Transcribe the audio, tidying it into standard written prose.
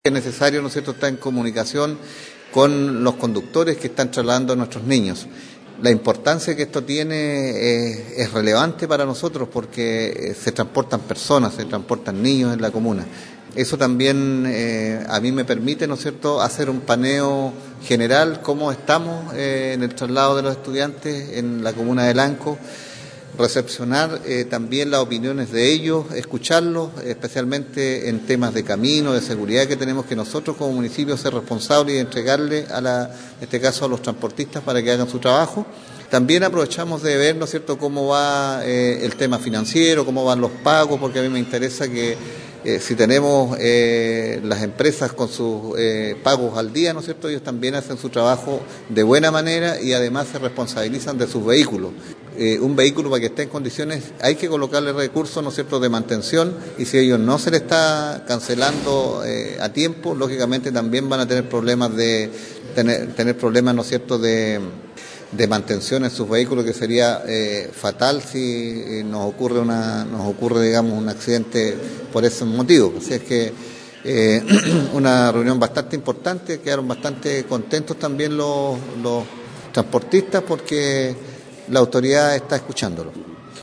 Es necesario, ¿no es cierto?, estar en comunicación con los conductores que están trasladando a nuestros niños. La importancia que esto tiene es relevante para nosotros porque se transportan personas, se transportan niños en la comuna. Eso también a mí me permite, ¿no es cierto?, hacer un paneo general, cómo estamos en el traslado de los estudiantes en la comuna de Lanco, recepcionar también las opiniones de ellos, escucharlos, especialmente en temas de camino, de seguridad que tenemos que nosotros como municipio ser responsables y entregarle en este caso a los transportistas para que hagan su trabajo. También aprovechamos de ver, ¿no es cierto?, cómo va el tema financiero, cómo van los pagos, porque a mí me interesa que si tenemos las empresas con sus pagos al día, ¿no es cierto?, ellos también hacen su trabajo de buena manera y además se responsabilizan de sus vehículos. Un vehículo para que esté en condiciones hay que colocarle recursos, ¿no es cierto?, de mantención, y si ellos no se le está cancelando a tiempo, lógicamente también van a tener problemas tener problemas, ¿no es cierto?, de mantención en sus vehículos, que sería fatal si nos ocurre digamos un accidente por ese motivo. Así es que una reunión bastante importante, quedaron bastante contentos también los transportistas porque la autoridad está escuchándolo.